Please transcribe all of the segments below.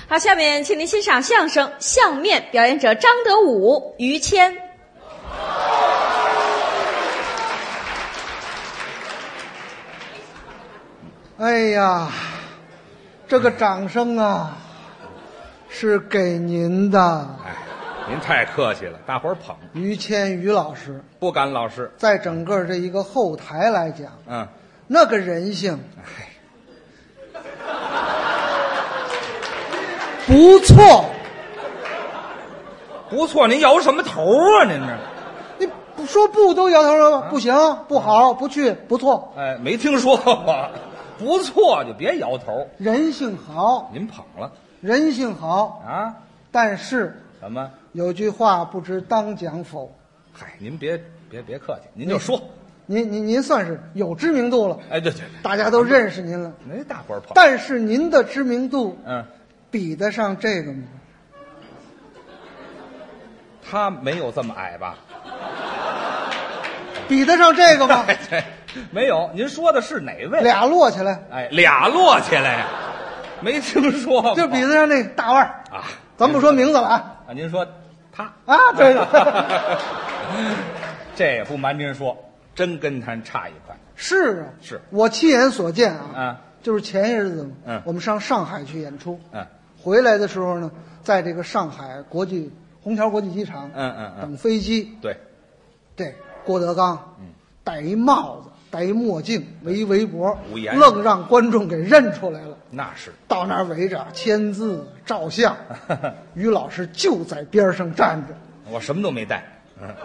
好，下面请您欣赏相声《相面》，表演者张德武、于谦。 哎呀，这个掌声啊，是给您的。 哎，您太客气了，大伙儿捧。 于谦于老师， 不敢老师。 在整个这一个后台来讲， 嗯， 那个人性，不错， 不错。您摇什么头啊？您这， 你不说不都摇头了吗？不行，不好，不去，不错。 哎，没听说过。不错就别摇头。 人性好， 您捧了人性好啊？ 但是什么？ 有句话不知当讲否？ 嗨，您别客气，您就说。 您算是有知名度了。 哎，对， 大家都认识您了。 没大伙儿捧。 但是您的知名度，比得上这个吗？ 他没有这么矮吧？ 比得上这个吗？ 对，没有。您说的是哪位？ 俩摞起来。 哎，俩摞起来，没听说过。 就比得上那大腕儿啊！ 咱不说名字了啊。 啊，您说他啊？对的。 这也不瞒您说，真跟他差一块。 是啊， 是我亲眼所见啊。 嗯， 就是前些日子嘛，我们上上海去演出。回来的时候呢，在这个上海虹桥国际机场，等飞机。对，郭德纲，戴一帽子，戴一墨镜，围一围脖，愣让观众给认出来了。 那是到那儿围着签字照相，于老师就在边上站着。 我什么都没带。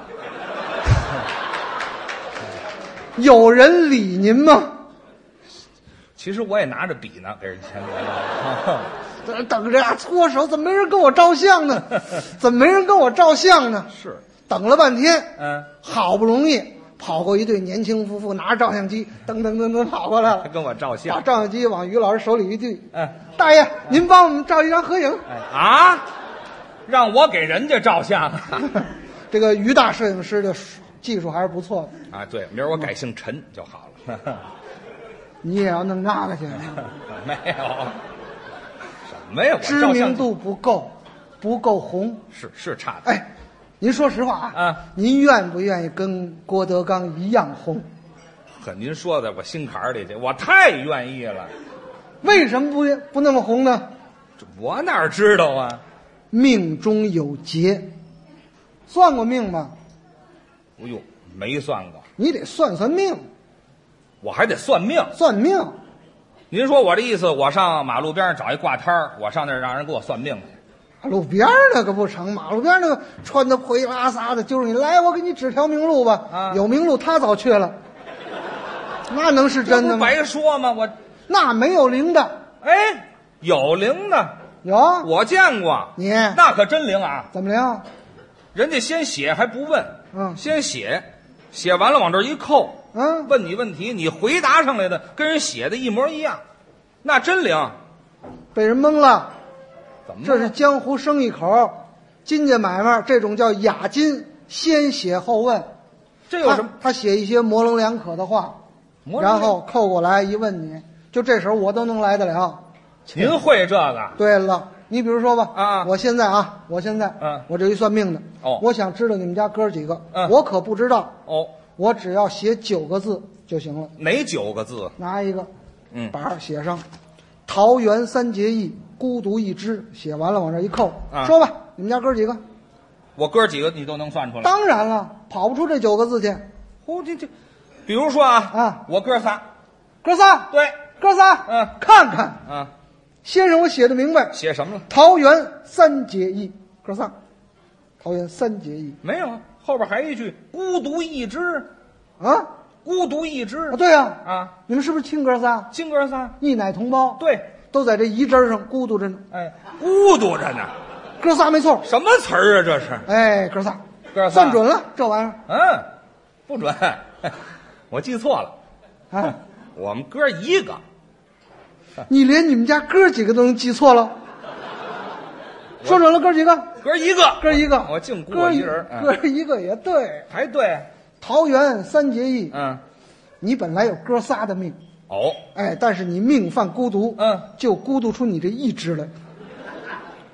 有人理您吗？ 其实我也拿着笔呢，给人签字。等着搓手，怎么没人跟我照相呢？怎么没人跟我照相呢？ 是等了半天，好不容易跑过一对年轻夫妇，拿着照相机，噔跑过来了， 跟我照相， 把照相机往于老师手里一递，大爷，您帮我们照一张合影。 让我给人家照相。 这个于大摄影师的技术还是不错的啊。对，明儿我改姓陈就好了。 你也要弄那个去？ 没有。什么呀？ 知名度不够红， 是差的。 哎，您说实话啊，您愿不愿意跟郭德纲一样红？ 可您说的我心坎里去，我太愿意了。 为什么不那么红呢？ 我哪知道啊？ 命中有劫，算过命吗？ 不用，没算过。 你得算命。 我还得算命。 算命。 您说我这意思，我上马路边上找一挂摊儿，我上那儿让人给我算命去。 马路边那个不成，马路边那个穿的灰拉撒的，就是你来，我给你指条明路吧。有明路他早去了，那能是真的吗？ 白说吗？ 那没有灵的。 哎，有灵的， 有， 我见过。 你那可真灵啊！ 怎么灵？ 人家先写还不问，先写完了往这一扣。问你问题，你回答上来的跟人写的一模一样，那真灵。 被人蒙了。 怎么？ 这是江湖生意口，金家买卖这种叫雅金，先写后问。 这有什么？ 他写一些模棱两可的话，然后扣过来一问你，就这时候我都能来得了。 您会这个？ 对了，你比如说吧，我现在，我这一算命的，我想知道你们家哥几个，我可不知道。我只要写9个字就行了。 哪9个字？ 拿一个板写上桃园三结义，孤独一只，写完了往这一扣。说吧，你们家哥几个？ 我哥几个你都能算出来？ 当然了，跑不出这9个字去。 这，比如说我哥仨。 哥仨？ 对， 哥仨。看看先生，我写的明白。 写什么了？ 桃园三结义，哥仨。桃园三结义没有，后边还一句孤独一只。孤独一只。 对呀。你们是不是亲哥仨？ 亲哥仨， 一奶同胞。 对， 都在这一针上孤独着呢。 哎，孤独着呢。 哥仨没错。 什么词儿啊这是？ 哎，哥仨算准了这玩意儿。不准，我记错了。我们哥一个。 你连你们家哥几个都能记错了？说准了，哥几个？ 哥一个。我净孤我一人。 哥一个也对， 还对。 桃园三结义。你本来有哥仨的命。 哦。 哎，但是你命犯孤独。就孤独出你这一只来。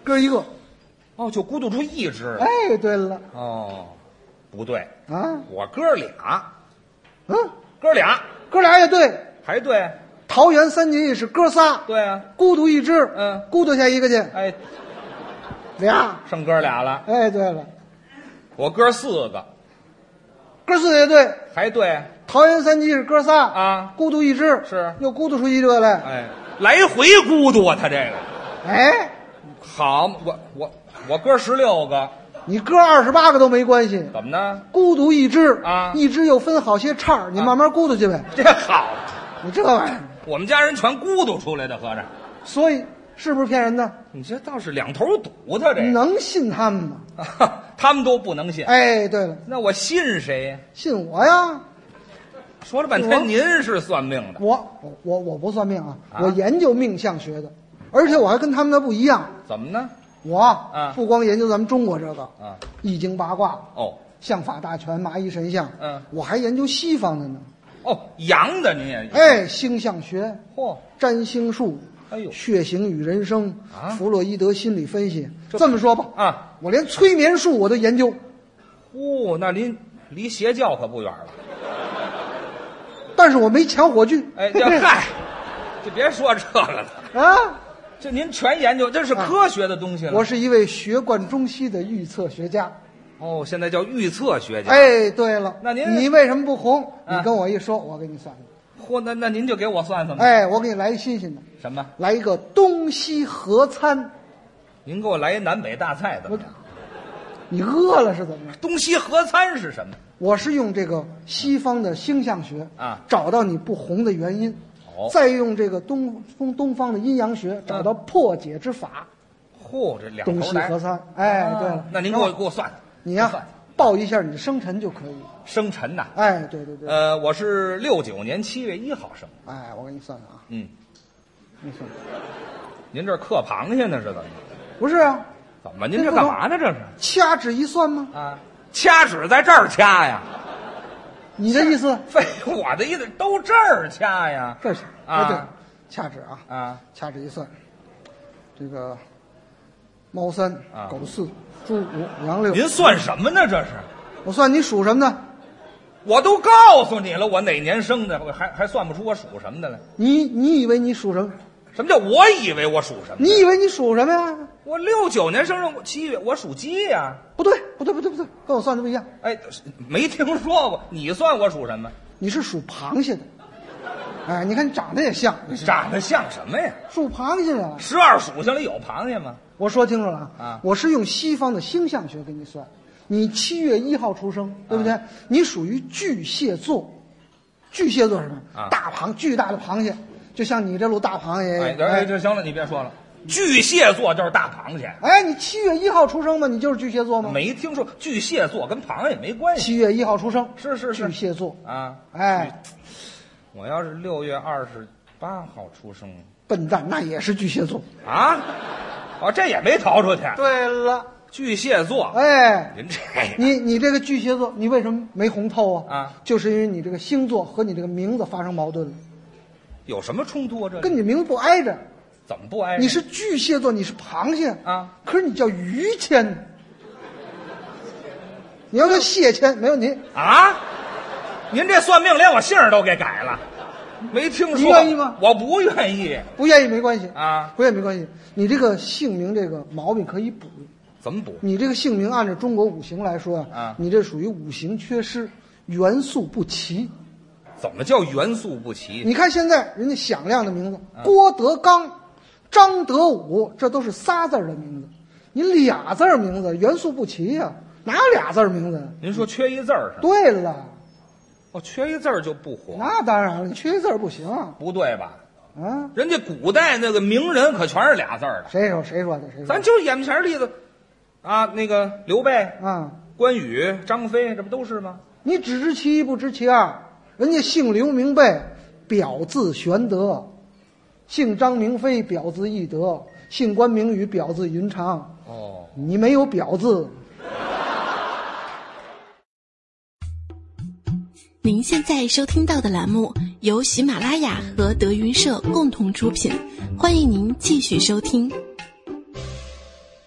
哥一个。 哦，就孤独出一只。 哎，对了。 哦，不对啊， 我哥俩。哥俩也对， 还对。 桃园三结义是哥仨。 对啊， 孤独一只。孤独下一个去。 哎， 俩剩哥俩了。 哎，对了， 我哥4个。 哥4个也对， 还对。 桃园三结义是哥仨啊， 孤独一只是又孤独出一个来。 哎，来回孤独啊，他这个。 哎， 好，我哥16个。 你哥28个都没关系。 怎么呢？ 孤独一只啊， 一只又分好些叉你慢慢孤独去呗。 这好， 你这玩意儿， 我们家人全孤独出来的，合着。 所以是不是骗人的？ 你这倒是两头堵，他这能信他们吗？ 他们都不能信。 哎，对了， 那我信谁呀？ 信我呀。 说了半天，您是算命的。 我不算命啊，我研究命相学的，而且我还跟他们的不一样。 怎么呢？ 我不光研究咱们中国这个易经八卦相法大全麻衣神相，我还研究西方的呢。 阳的您也哎，星象学，占星术， 哎呦， 血型与人生，弗洛伊德心理分析。这么说吧我连催眠术我都研究。 那您离邪教可不远了。 但是我没抢火炬。 哎，嗨，就别说这个了这您全研究，这是科学的东西了。 我是一位学贯中西的预测学家。 现在叫预测学家。 哎，对了， 那你为什么不红？你跟我一说，我给你算算。 那您就给我算算吧。 哎，我给你来一新鲜的。 什么？ 来一个东西合餐。 您给我来一南北大菜怎么样？ 你饿了是怎么样？ 东西合餐是什么？ 我是用这个西方的星象学找到你不红的原因。再用这个东方的阴阳学找到破解之法。 这两头东西合餐。哎，对了， 那您给我算， 你呀报一下你的生辰就可以。 生辰呐？ 哎，对对对。 我是69年7月1号生。 哎，我给你算算啊。 你算。 您这嗑螃蟹呢是怎么？ 不是啊。 怎么？您这干嘛呢？这是掐指一算吗？ 掐指在这儿掐呀。 你的意思？ 废，我的意思都这儿掐呀。 这是对，掐指掐指一算，这个猫3狗4猪5羊6。 您算什么呢？这是？ 我算你属什么的。 我都告诉你了，我哪年生的，我还算不出我属什么的来。 你以为你属什么？ 什么叫我以为我属什么？ 你以为你属什么呀？ 我69年生日7月，我属鸡呀。 不对，跟我算的不一样。 哎，没听说过。你算我属什么？ 你是属螃蟹的。哎，你看你长得也像。 长得像什么呀？ 属螃蟹啊。 12属性里有螃蟹吗？ 我说清楚了我是用西方的星象学给你算。你7月1号出生，对不对？你属于巨蟹座。巨蟹座是什么？巨大的螃蟹。就像你这路大螃蟹。 哎，这行了，你别说了。巨蟹座就是大螃蟹。 哎，你7月1号出生吗？你就是巨蟹座吗？ 没听说，巨蟹座跟螃蟹没关系。 7月1号出生， 是巨蟹座哎，我要是6月28号出生， 笨蛋，那也是巨蟹座这也没逃出去。 对了， 巨蟹座。 哎， 您这你这个巨蟹座，你为什么没红透就是因为你这个星座和你这个名字发生矛盾了。 有什么冲突啊？这跟你名字不挨着。 怎么不挨着？ 你是巨蟹座，你是螃蟹可是你叫于谦。你要叫谢谦，没有您您这算命连我姓都给改了，没听说。 你愿意吗？ 我不愿意。 不愿意没关系不愿意没关系。你这个姓名这个毛病可以补。 怎么补？ 你这个姓名按照中国五行来说你这属于五行缺失，元素不齐。 怎么叫元素不齐？ 你看现在人家响亮的名字，郭德纲、张德武，这都是仨字的名字，你俩字名字元素不齐呀，哪有俩字名字？ 您说缺一字是？ 对了， 缺一字就不火。 那当然了，你缺一字不行。 不对吧？人家古代那个名人可全是俩字的。 谁说的？ 咱就眼前例子那个刘备关羽、张飞，这不都是吗？ 你只知其一不知其二。人家姓刘名备，表字玄德；姓张名飞，表字翼德；姓关名羽，表字云长。你没有表字。 您现在收听到的栏目由喜马拉雅和德云社共同出品，欢迎您继续收听。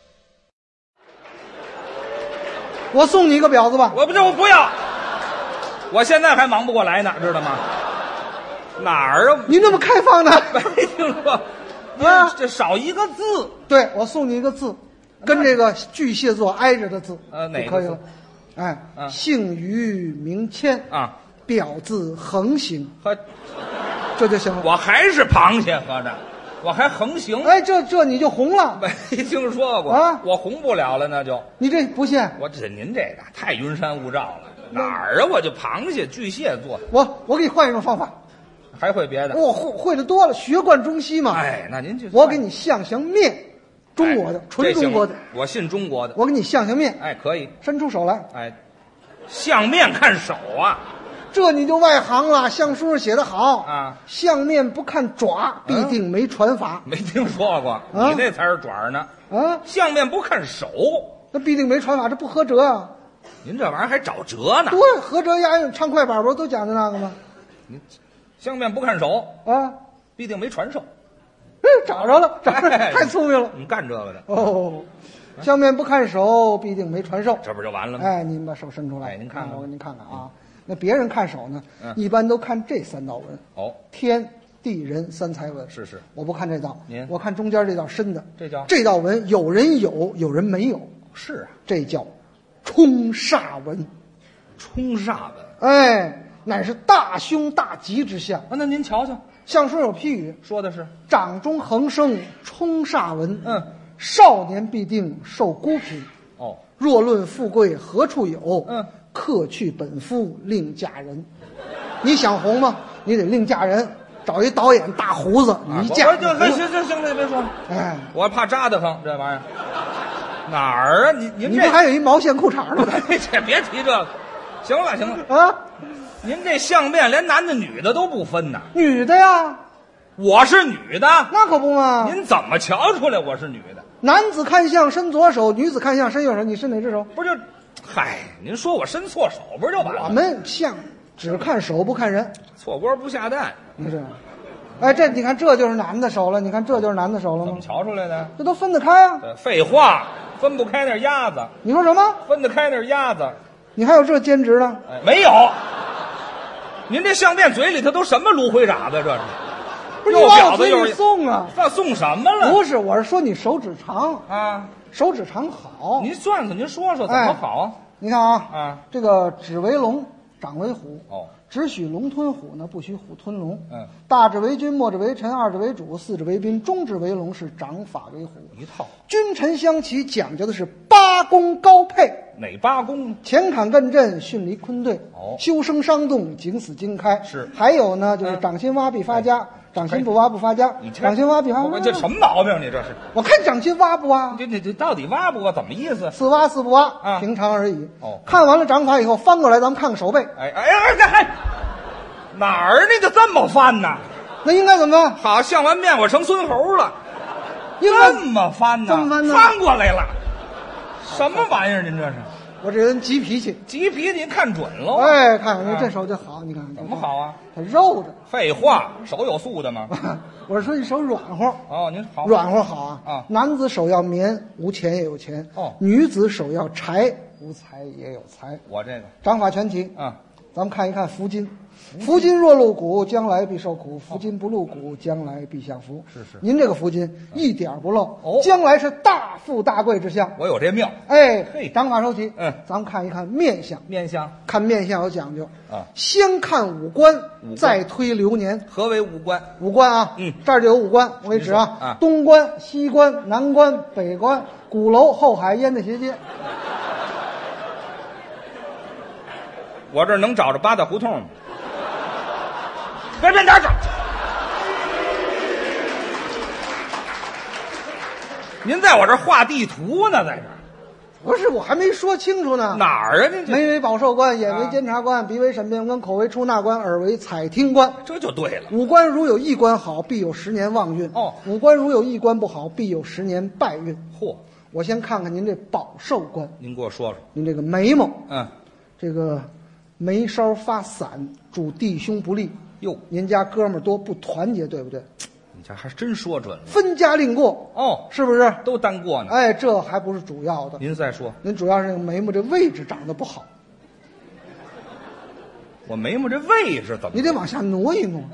我送你一个婊子吧。 我不要，我现在还忙不过来呢，知道吗？哪儿啊？ 您这么开放呢？ 没听说啊， 这少一个字。 对，我送你一个字，跟这个巨蟹座挨着的字， 哪个可以了。哎，姓于名谦啊， 婊字横行， 呵， 这就行了。 我还是螃蟹，合着我还横行。 哎，这你就红了。 没听说过啊， 我红不了了，那就你这不信？ 您这个太云山雾罩了，哪儿啊？我就螃蟹巨蟹座。 我给你换一种方法。 还会别的？ 我会的多了，学贯中西嘛。 哎，那您就我给你相面，中国的，纯中国的。 我信中国的。 我给你相面。 哎，可以。 伸出手来。 哎，相面看手啊， 这你就外行了。相书上写的好啊， 相面不看爪，必定没传法。 没听说过，你那才是爪呢。 啊， 相面不看手， 那必定没传法，这不合辙啊。 您这玩意儿还找辙呢？ 对，合辙押韵，唱快板不都讲的那个吗？ 您。相面不看手啊， 必定没传授。 找着了，太聪明了。 你干这个的哦，相面不看手，必定没传授。 这不就完了吗？ 哎，您把手伸出来， 哎，您看看， 我给您看看啊。那别人看手呢，一般都看这3道纹。 哦， 天地人3才纹。 是， 我不看这道， 您我看中间这道深的。 这道纹有人有，有人没有。 是啊， 这叫冲煞纹。 冲煞纹， 哎。乃是大凶大吉之象啊！那您瞧瞧， 相书有批语， 说的是掌中横生冲煞纹。少年必定受孤贫。 哦， 若论富贵何处有？克去本夫另嫁人。你想红吗？你得另嫁人，找一导演大胡子，你嫁。 行，别说了。哎，我怕扎得慌，这玩意儿哪儿啊？您不还有一毛线裤衩呢？ 这别提这个。行了啊！ 您这相面连男的女的都不分呐？ 女的呀， 我是女的， 那可不嘛。 您怎么瞧出来我是女的？ 男子看相伸左手，女子看相伸右手，你伸哪只手？ 不就，嗨，您说我伸错手不是就完了？ 我们相只看手不看人， 错锅不下蛋。 你这，哎，这你看这就是男的手了，你看这就是男的手了吗？ 怎么瞧出来的？ 这都分得开啊！ 废话，分不开那鸭子。 你说什么？ 分得开那鸭子。 你还有这兼职呢？ 哎，没有。您这相面嘴里头都什么芦荟渣子？这是， 不是又婊子又送啊？ 那送什么了？ 不是，我是说你手指长啊， 手指长好。 您算算，您说说怎么好啊？ 你看啊，这个指为龙，长为虎。 哦， 只许龙吞虎呢，不许虎吞龙。大指为君，末指为臣，二指为主，四指为宾，中指为龙，是掌法为虎。 一套。 君臣相齐，讲究的是八公高配。 哪八公？ 前坎艮震，巽离坤兑。 哦， 修生伤动，景死经开。 是。 还有呢，就是掌心挖必发家，掌心不挖不发家。掌心挖必发家， 这什么毛病？你这是？ 我看掌心挖不挖？ 这到底挖不挖？怎么意思？ 似挖似不挖啊， 平常而已。 哦， 看完了掌法以后，翻过来咱们看看手背。 哎，哪儿你就这么翻呢？ 那应该怎么办？ 好，相完面我成孙猴了，这么翻呢？ 这么翻呢？ 翻过来了，什么玩意儿？您这是？ 我这人急脾气， 您看准喽。 哎，看看你这手就好，你看怎么好啊？ 它肉的。 废话，手有素的吗？ 我是说你手软和。 哦，您好， 软和好啊。 啊， 男子手要棉，无钱也有钱。 哦， 女子手要柴，无财也有财。 我这个掌法全齐。 啊， 咱们看一看福金。福金若入骨，将来必受苦；福金不入骨，将来必享福。 是。 您这个福金一点不漏，将来是大富大贵之相。 我有这命。 哎，掌法收齐。咱们看一看面相。看面相有讲究啊， 先看五官，再推流年。 何为五官？ 五官啊，这儿就有五官，我给你指啊，东关、西关、南关、北关、鼓楼、后海、烟的斜街。 我这能找着八大胡同吗？别哪找！您在我这画地图呢，在这儿。 不是，我还没说清楚呢。 哪儿啊？这眉为保寿官，眼为监察官，鼻为审辩官，口为出纳官，耳为采听官。 这就对了。 五官如有一官好，必有10年旺运。五官如有一官不好，必有10年败运。 嚯！ 我先看看您这保寿官。 您给我说说。 您这个眉毛，这个眉梢发散，主弟兄不利。 哟， 您家哥们儿多不团结，对不对？ 你这还真说准了， 分家另过哦， 是不是都单过呢？ 哎，这还不是主要的。 您再说， 您主要是眉毛这位置长得不好， 我眉毛这位置怎么？ 你得往下挪一挪，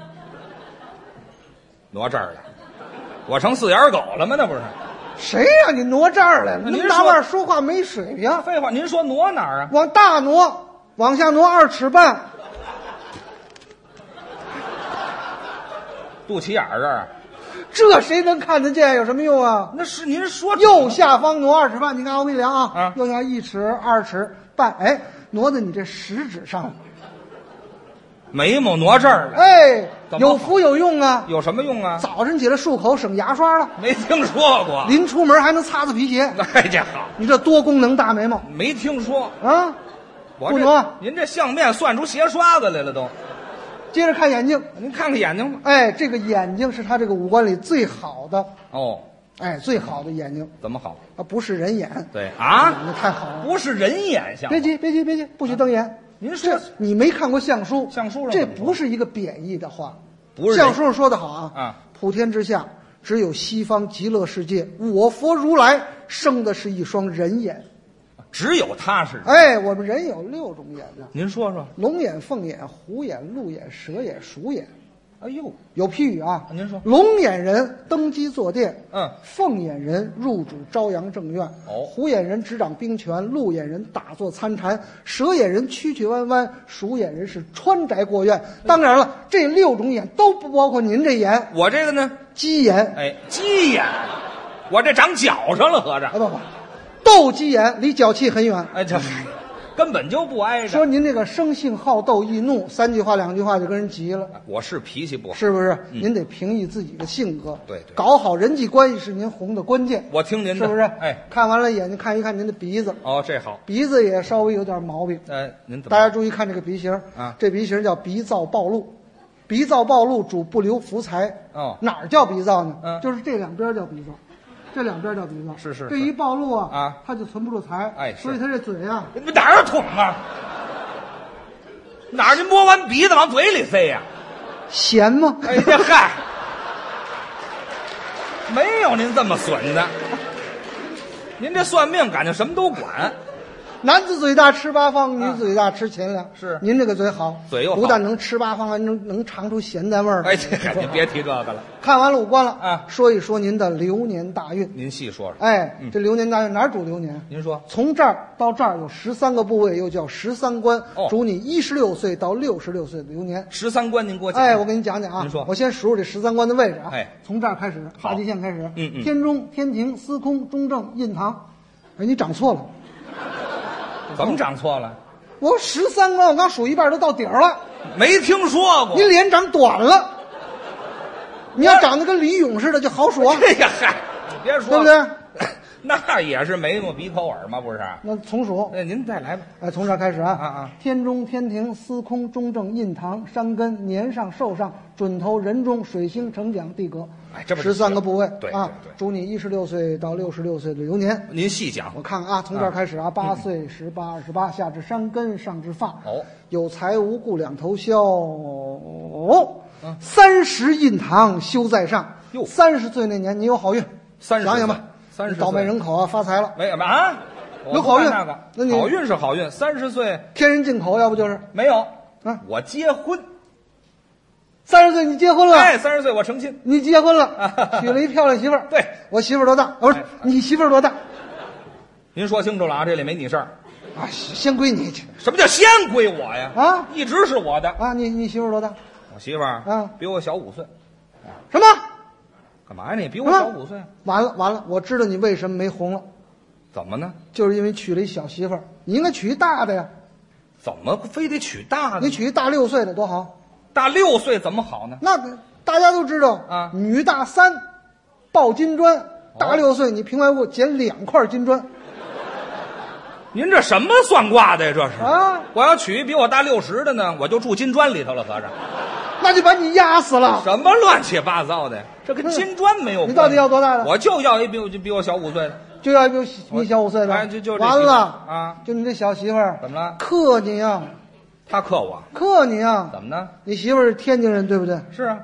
挪这儿来，我成四眼狗了吗？那不是？ 谁呀？你挪这儿来了？您大腕说话没水平。 废话，您说挪哪儿啊？ 往大挪，往下挪2尺半。 肚脐眼儿这儿， 这谁能看得见？有什么用啊？ 那是您说右下方挪2尺半，你看我给你量啊，右下1尺2尺半，哎，挪到你这食指上了。 眉毛挪这儿了， 哎，有福有用啊！ 有什么用啊？ 早晨起来漱口省牙刷了， 没听说过。 临出门还能擦擦皮鞋， 哎，这好， 你这多功能大眉毛， 没听说啊？ 不挪，您这相面算出鞋刷子来了都。 接着看眼睛， 您看看眼睛吧。 哎，这个眼睛是他这个五官里最好的哦。 哎，最好的眼睛怎么好？ 啊，不是人眼。 对啊， 那太好了， 不是人眼像。 别急，别急，别急，不许瞪眼。 您说你没看过相书？ 相书上这不是一个贬义的话， 不是相书上说的好啊。 啊， 普天之下只有西方极乐世界，我佛如来生的是一双人眼。 只有他是。 哎，我们人有6种眼呢。 您说说。 龙眼、凤眼、虎眼、鹿眼、蛇眼、鼠眼。 哎呦， 有譬语啊。 您说。 龙眼人登基坐殿，凤眼人入主朝阳正院，虎眼人执掌兵权，鹿眼人打坐参禅，蛇眼人曲曲弯弯，鼠眼人是穿宅过院。当然了，这6种眼都不包括您这眼。 我这个呢？ 鸡眼。 哎，鸡眼，我这长脚上了，合着。 不，斗鸡眼离脚气很远。 哎，这根本就不挨着。 说您这个生性好斗易怒，3句话2句话就跟人急了。 我是脾气不好， 是不是？您得平抑自己的性格。 对， 搞好人际关系是您红的关键。 我听您的， 是不是？ 哎， 看完了眼睛，看一看您的鼻子。 哦，这好， 鼻子也稍微有点毛病。 您怎么？ 大家注意看这个鼻型啊， 这鼻型叫鼻燥暴露，鼻燥暴露主不留福财。 哦， 哪儿叫鼻燥呢？就是这2边叫鼻燥。这2边叫鼻燥， 是这一暴露啊，他就存不住财， 哎， 所以他这嘴啊， 哪儿有桶啊？哪儿您摸完鼻子往嘴里塞呀？ 咸吗？ 哎呀嗨，没有您这么损的，您这算命感觉什么都管。 男子嘴大吃八方，女子嘴大吃钱粮。 是， 您这个嘴好， 嘴又好， 不但能吃八方，还能尝出咸淡味儿。 哎，这您别提这个了。 看完了5官了啊， 说一说您的流年大运。 您细说说。 哎，这流年大运哪儿主流年？ 您说， 从这儿到这儿有13个部位，又叫13关，主你16岁到66岁的流年。 13关您给我讲。 哎，我给你讲讲啊。 您说， 我先数数这13关的位置啊。 哎， 从这儿开始，大极限开始。 天中、天庭、司空、中正、印堂。哎，你长错了。 怎么长错了？ 我13关，我刚数一半都到底儿了。 没听说过。 你脸长短了，你要长得跟李勇似的就好数啊。 哎呀嗨，你别说， 对不对？ 那也是眉毛鼻口耳吗？不是？ 那重数。 那您再来吧。 哎，从这儿开始啊。天中、天庭、司空、中正、印堂、山根、年上、寿上、准头、人中、水星、成奖、地格。 哎，这 13个部位。 对啊，主你16岁到66岁的流年。 您细讲。 我看看啊，从这儿开始啊，8岁、18、28，下至山根，上至发。有财无故两头消。30印堂修在上。30岁那年你有好运。想想吧。倒霉人口啊，发财了。 没有啊？ 有好运那个，那你好运是好运。30岁天人进口，要不就是没有啊？ 我结婚。 30岁你结婚了？ 哎，30岁我成亲。 你结婚了，娶了一漂亮媳妇儿。 对， 我媳妇儿多大？不是，你媳妇儿多大？ 您说清楚了啊，这里没你事儿啊，先归你去。 什么叫先归我呀？ 啊， 一直是我的啊。你媳妇儿多大？ 我媳妇儿啊，比我小5岁。 什么？ 干嘛呀你？比我小5岁。 完了，我知道你为什么没红了。 怎么呢？ 就是因为娶了一小媳妇儿，你应该娶一大的呀。 怎么非得娶大的？ 你娶一大6岁的多好。 大6岁怎么好呢？ 那大家都知道啊， 女大3抱金砖，大6岁你平白无故捡2块金砖。 您这什么算卦的呀？这是啊！ 我要娶比我大60的呢，我就住金砖里头了，合着。 那就把你压死了！ 什么乱七八糟的？这跟金砖没有关系。 你到底要多大的？ 我就要一比我小5岁的， 就要一比你小5岁的。 哎，就完了啊！ 就你这小媳妇儿怎么了？ 克你呀！ 他克我？ 克你呀！ 怎么呢？ 你媳妇儿是天津人对不对？ 是啊。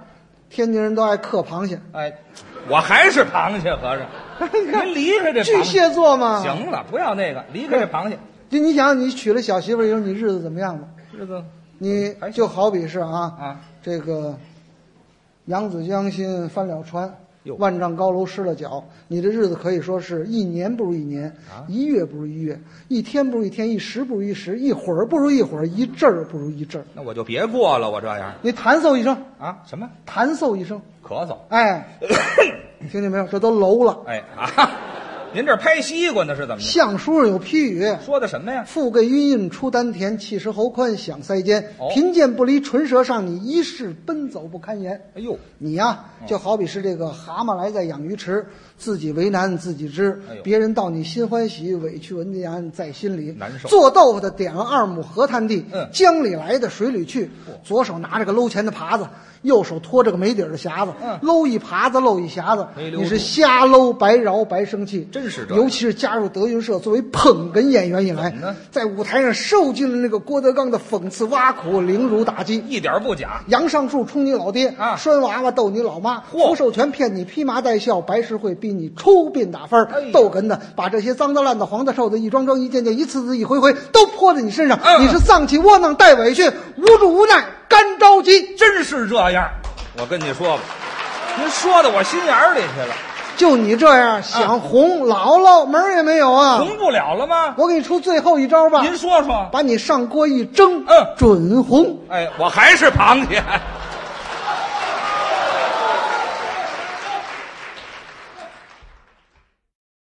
天津人都爱嗑螃蟹。 哎，我还是螃蟹和尚，您离开这巨蟹座嘛。 行了，不要那个，离开这螃蟹。 你想，你娶了小媳妇以后，你日子怎么样吧？ 日子， 你就好比是这个扬子江心翻了船，万丈高楼失了脚，你这日子可以说是一年不如一年，一月不如一月，一天不如一天，一时不如一时，一会儿不如一会儿，一阵儿不如一阵儿。 那我就别过了，我这样。 你弹奏一声啊？什么？ 弹奏一声， 咳嗽。 哎，听见没有？这都楼了。 哎啊！您这拍西瓜呢是怎么着？ 相书上有批语， 说的什么呀？ 腹膈晕印出丹田，气实喉宽响腮间，贫贱不离唇舌上，你一世奔走不堪言。 哎呦， 你呀，就好比是这个蛤蟆来在养鱼池，自己为难自己知，别人道你心欢喜，委屈文言在心里， 难受。 做豆腐的点了2亩河滩地，江里来的水里去，左手拿着个搂钱的耙子，右手托着个没底儿的匣子，搂一耙子漏一匣子，你是瞎搂白饶白生气， 真是这。 尤其是加入德云社作为捧哏演员以来，在舞台上受尽了那个郭德纲的讽刺挖苦、凌辱打击， 一点不假。 杨上树冲你老爹，拴娃娃逗你老妈，福寿全骗你披麻戴孝，白石会逼你出殡打分，逗哏的把这些脏的烂的黄的臭的一桩桩一件件一次次一回回都泼在你身上，你是丧气窝囊带委屈，无助无奈干着急， 真是这样。我跟你说吧，您说到我心眼里去了。 就你这样想红，姥姥门儿也没有啊！ 红不了了吗？ 我给你出最后一招吧。 您说说。 把你上锅一蒸，准红。 哎，我还是螃蟹。